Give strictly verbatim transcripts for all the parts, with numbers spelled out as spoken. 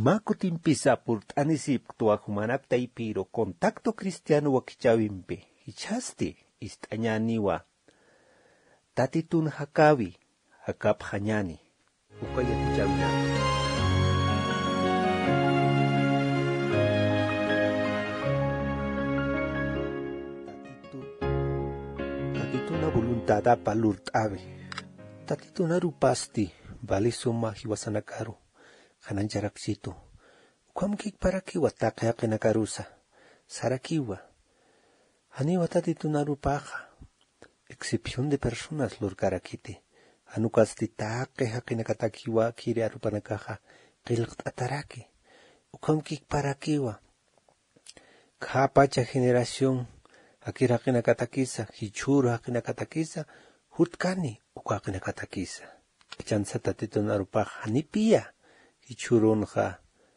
Makutimpisa purtanisip tuahumanap taipiro contacto cristiano wakichawimpe hichaste istañaniwa tatitun hakawi hakap hanyani ukaya tichawina tatitu tatituna voluntada palurtabe tatituna rupasti vale suma hiwasanakaru Hanan charapsito. Ukam kik para kiwa takya kinakarusa. Sarakiwa. Hani watati tunarupaja. Excepción de personas lor karakite. Anukasti takya kinakatakiwa kiri arupanakaja. Kilkt ataraki. Ukam kik para kiwa. Kapacha generación. Akira kinakatakisa. Hichura kinakatakisa. Hutkani uka kinakatakisa. Chansa tati tunarupaja. Hani pia. Hichurunja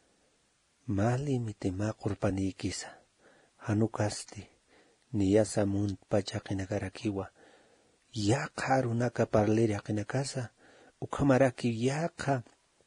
mali mitema kurpanikisa hanukasti niyasa munt pachakinakarakiwa yaka arunaka parleri akinakasa ukamaraki yaka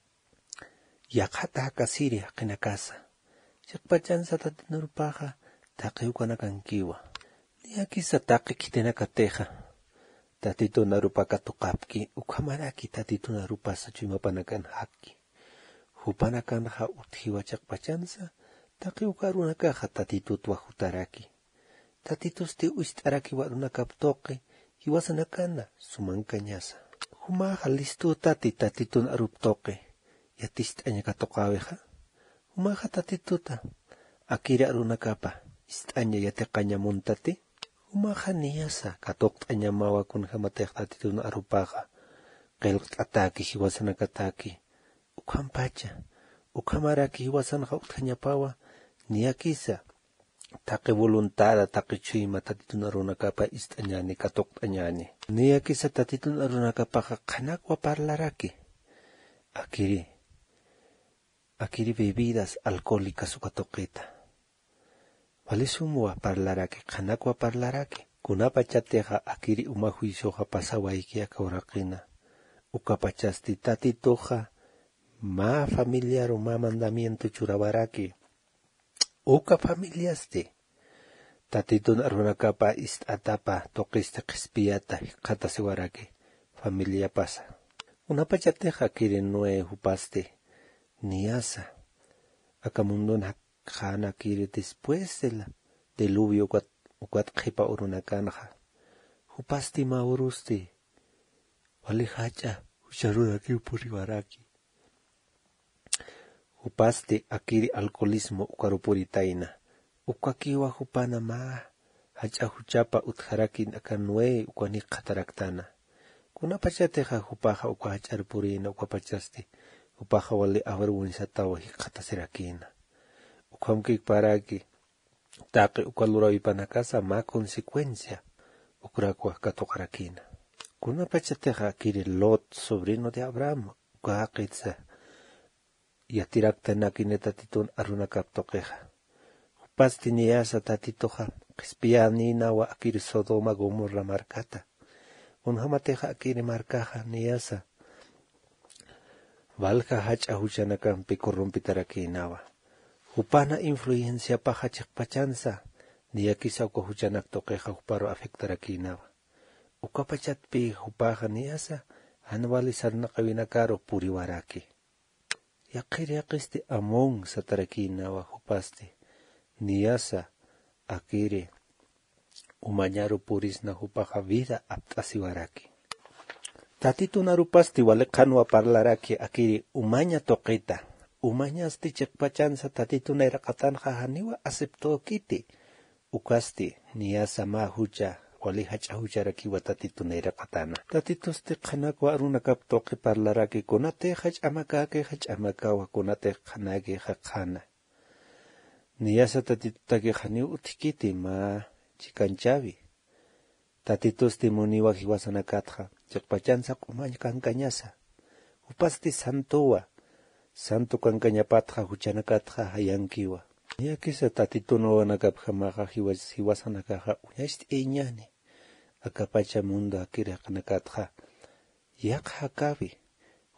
yakata kasiri akinakasa chakpachansa tatinurpaja taqiukanakankiwa niyakisa taqi kitenakateja tatito narupaka tuqapki ukamaraki tatito narupasa chimapanakan hakki Hupanakanha uthiwa chakpachansa, taki ukarunakaja tatitut wajutaraki. Tatitusti uistaraki warunakaptoke, hiwasanakana sumankanyasa. Humaja listu tati tatitun aruptoke, yatistaña katokaweja. Humaja tatituta, akira arunakapa, istaña yateqaña muntati. Humaja niyasa katoktaña mawa kun hamatek tatitun arupaja. Qelqt ataki hiwasanakataki. Ukampacha, ukamaraki hiwasanqa uthañapawa, niyakisa, taqi voluntada taqi chuyma tatituna runakapa istañani katoktañani. Niyakisa tatituna runakapaqa qanakwa parlaraki. Akiri, akiri bebidas alcohólicas ukatoqita. Valisumwa parlaraki, qanakwa parlaraki. Kunapa chateja akiri uma juicioja pasawaiki akawraqina. Ukapachasti tatitoja, ma familiar o ma mandamiento churabaraki. Uka familiaste. Tatitun arunakapa ist atapa toqiste qispiyata qata siwaraki. Familia pasa. Una pachateja kiri nue hupaste. Niasa. Akamundun hakana kiri después de la diluvio ukat ukat qipa urunakanja. Hupaste ma uruste. Wali hacha usharuraki upuriwaraki. Hupaste akiri alcoholismo ukarupuritaina. Ukakiwa hupana ma. Hacha huchapa utharakin akanue ukani qataraktana. Kuna pachateja hupaja ukahacharpurina ukapachaste. Hupaja wali avergüenzatawa hiqatasirakina. Ukamkik paraki. Taqi ukalurawipanakasa ma consecuencia. Ukrakwa katokarakina. Kuna pachateja akiri Lot, sobrino de Abraham. Ukahaqitsa. Yatiraktanakine tatitun arunakaptokeja. Hupasti niyasa tatitoja. Qispiyanina wa akiri Sodoma Gomorra markata. Unhamateja akiri markaja niyasa. Valja hacha huchanakampi corrompitarakinawa. Hupana influencia paja chikpachansa. Niyakisa uka huchanaktokeja huparo afectarakinawa. Ukapachatpi hupaja niyasa. Hanwali sarnaqawinakaro puriwaraki. Yakiri yakisti among satarakinawa hupaste. Niyasa akiri umañaru purisna hupaja vida aptasiwaraki. Tatitun arupasti wale kanwa parlaraki akiri umaña toqita. Umañasti chikpachansa tatitun irakatanja haniwa acepto kiti. Ukasti niyasa ma hucha wali hacha hucharaki tatitun irakatana. Tatitusti qanakwa arunakaptoqi parlaraki kunate hachamakake hachamakawa kunate qanake haqana. Niyasa tatitutaki hani utikiti ma chikanchavi. Tatitusti muniwa hiwasanakatja. Chikpachansa kumañ kankañasa. Upasti santowa. Santo kankañapatja huchanakatja hayankiwa. Niyakisa tatituno wanakapja maja hiwasanakaja uñashti eñani. Akapacha mundo akiri hakanakatja. Yak hakavi.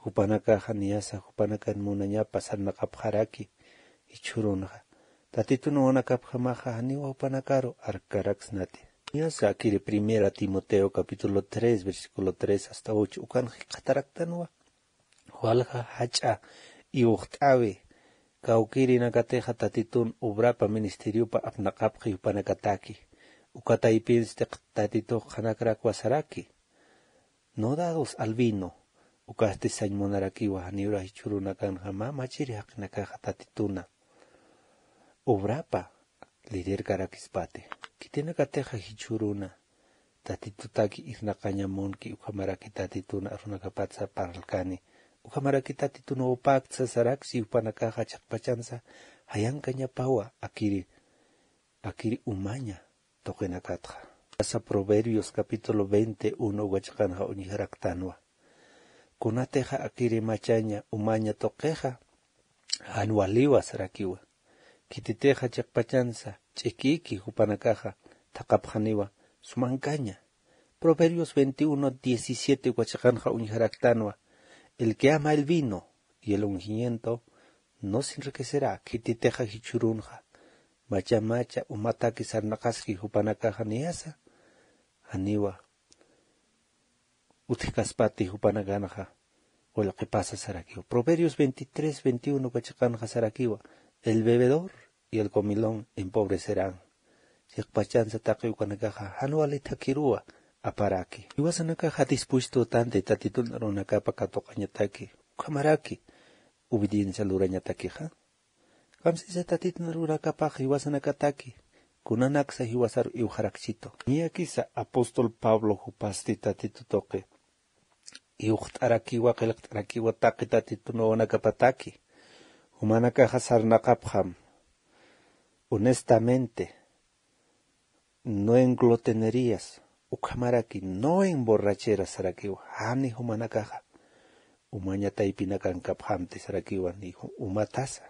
Hupanakaja niyasa hupanakan munañapa sarnaqapjaraki ichurunqa. Tatituna wanakapjamaja haniwa hupanakaro arcaraxnati. Niyasa akiri primera Timoteo capítulo tres versículo tres hasta ocho ukanji qataraktanwa. Hualja hacha iuqt'awi kawkiri nakateja tatitun ubrapa ministeriopa apnaqapji hupanakataki. Ukataipins tatito hanakrak wasaraki. No dados al vino. Ukaste sañmonarakiwa hanibra hichurunakan hama machiri haqnakaja tatituna. Ubrapa lider karakispate. Kitinakateja hichuruna. Tatitutaki irnaqañamunki ukamaraki tatituna arunakapatsa paralkani. Ukamaraki tatituna upaksa saraksi upanakaja chakpachansa hayankañapawa akiri akiri umaña toqenakatja. Asa Proverbios capítulo veintiuno huachkanja unijaraktanwa. Kunateja akiri machaña umaña toqeja anualiwa sarakiwa. Kititeja chakpachansa chikiki hupanakaja taqapjaniwa sumancaña. Proverbios veintiuno diecisiete huachkanja unijaraktanwa. El que ama el vino y el ungimiento no se enriquecerá. Kititeja hichurunja. Macha macha umataki sarnaqaski hupanakaja niyasa. Aniwa. Utikaspati hupanaganaja. O lo que pasa sarakiwa. Proverbios veintitrés veintiuno huachkanja sarakiwa. El bebedor y el comilón empobrecerán. Yakpachansa taqi ukanakaja hanuali takirua aparaki. Iwasanakaja dispuesto tante tatitun runakapa katoqañataki. Ukamaraki. Obediencia lurañatakija. Kamsisa tatitun runakapaja iwasanakataki. Kunanaksa iwasar iujarakchito. Niyakisa apóstol Pablo hupasti tatitutoque. Iuhtarakiwa qilqtarakiwa taqi tatitun wanakapataki. Humanakaja sarnaqapjam. Honestamente, no en glotonerías, ukamaraki, no en borracheras sarakiwa, hani humanakaja. Umañata ipinakan kaphamte sarakiwa ni umatasa.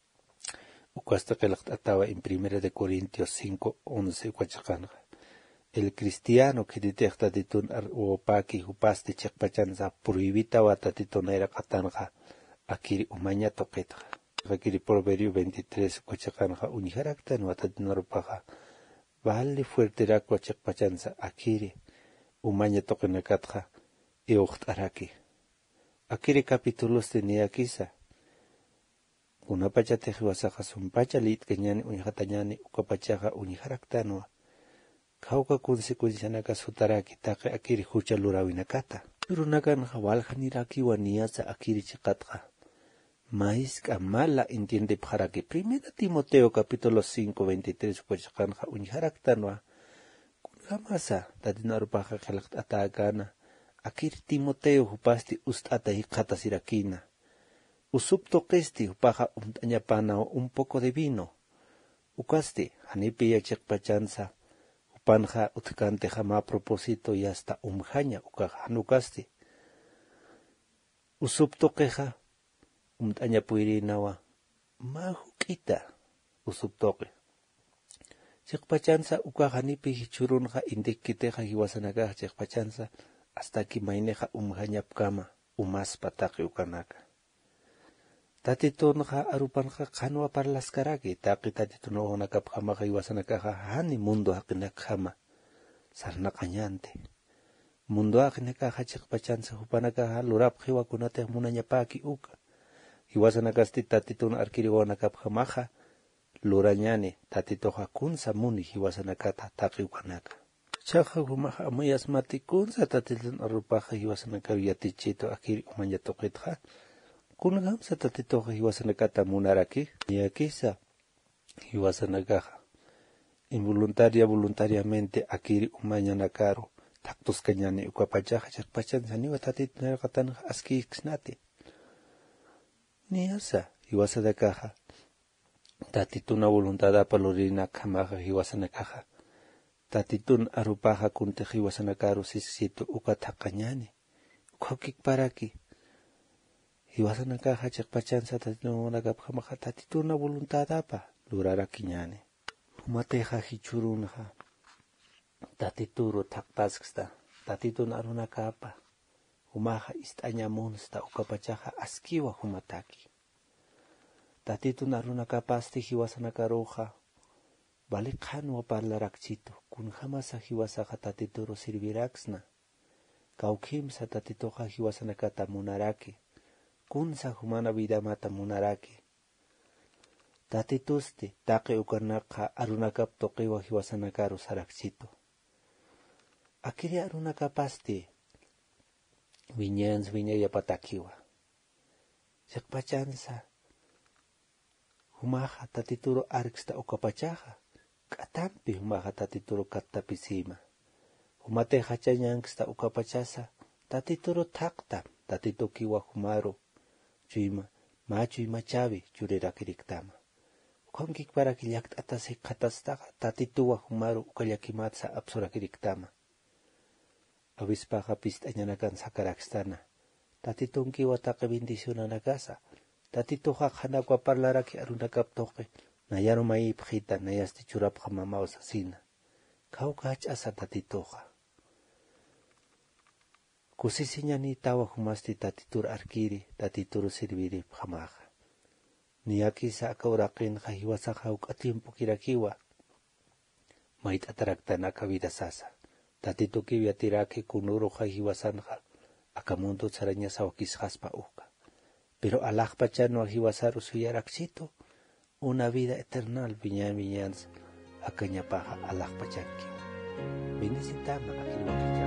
Ukasta qilqtatawa en primera de Corintios cinco once huachkanja. El cristiano que detecta titun ar uopaki hupasti chekpachanza prohibita wa tatitun era katanja akiri umaña toqetja. Akiri Proverbio veintitrés huachkanja unijaraktan wa tatinarupaja. Vale fuerte rakwa chekpachanza akiri umaña toqenakatja euqtaraki. Akiri capítulos tenía quizá. Una pachateji wasaja sumpacha lit keñani unijatañani ukapachaja unijaraktanwa. Kauka consecuencia naka sutaraki taqe akiri hucha lurawinakata. Runakan hawalja niraki waniyasa akiri chikatja. Maízca mala entiende para que primera Timoteo capítulo cinco veintitrés huachkanja unijaraktanwa. Kunjamasa tatinarupaja khalaqtatagana. Akiri Timoteo hupasti ustata hikata sirakina. Usupto kesti hupaja umtañapana un poco de vino. Ukasti hanipi yachikpachanza. Upanja utkante jama propósito y hasta umjaña ukaja hanukasti. Usupto queja. Umtaña puirinawa. Mahukita. Usuptoque. Chikpachanza ukaja hanipi hichurunja indikiteja hiwasanagaja chikpachanza. Hasta que maineja umjaña pkama. Umas pataki ukanaka. Tatitunja arupanja kanwa para las karaki. Taki tatituno onakapjamaja iwasanakaja hani mundo hakinakjama. Sarnakañante. Mundo hakinakaja chikpachanza hupanakaja lurapjiwa kunate munañapaki uka. Iwasanakasti tatitun arkiri onakapjamaja. Lurañani tatitoja kunsa muni iwasanakata taki ukanaka. Chaja humaja amayas mati kunsa tatitun arupaja iwasanakaru yatichito akiri umaña toqitja. Kungamsa tatitoja iwasanakata munaraki. Yakisa iwasanakaja. Involuntaria voluntariamente akiri umaña nakaro. Taktos kañani ukapachaja chakpachanza niwa tatitun aski xnati. Niyasa iwasanakaja. Tatituna voluntad palorina kamaja iwasanakaja. Tatitun arupaja kunteji iwasanakaru sisito ukatakañani. Ukakik paraki. Iwasanakaja chakpachanza tatituna kapjamaja tatituna voluntad apa lurarakiñani. Umateja hichurunja. Tatituro taktasksta. Tatitun arunakapa. Humaja istañamunsta ukapachaja askiwa humataki. Tatitu naruna kapasti hiwasanakaruja. Vale kanwa parlarakchito. Kun jamasa hiwasaja tatituro sirviraxna. Kaukimsa tatitoja hiwasanakata munaraki. Kunsa humana vida mata munaraki. Tatitusti taqi ukanaka arunakap toqiwa hiwasanakaru sarakchito. Akiri arunakapasti. Viñans viñaya patakiwa. Yakpachansa. Humaja tatituro arixta ukapachaja. Katampi humaja tatituro katapisima. Humate hachañanksta ukapachasa. Tatituro takta. Tatito kiwa humaru. Chuyma. Machu y machavi churiraki Konkik para killakt atasi katastaga. Tatituwa humaru ukallakimatsa absuraki riktama. Avispaja pistañanakan sakarakstana. Tatitunki watake bendicionanakasa. Tatituja hanakwa parlaraki arunakaptoque. Nayaro maipjita nayasti churapja mamausa sina. Kauka hachasa tatituja. Kusisiñani tawa humasti tatitur arkiri, tatitur sirviri pjamaja. Niyaki sa akauraqin jahiwasaja uk atiempo kirakiwa. Mait ataraktanaka vida sasa. Tatitu kiviatiraki kunuru jahiwasanja. Akamundu tsaraña sawakishaspa uka. Pero alajpachano ajiwasaru suyarakchito. Una vida eternal viñan viñans. Akañapaja alajpachankiwa. Vinisitama akilwaki.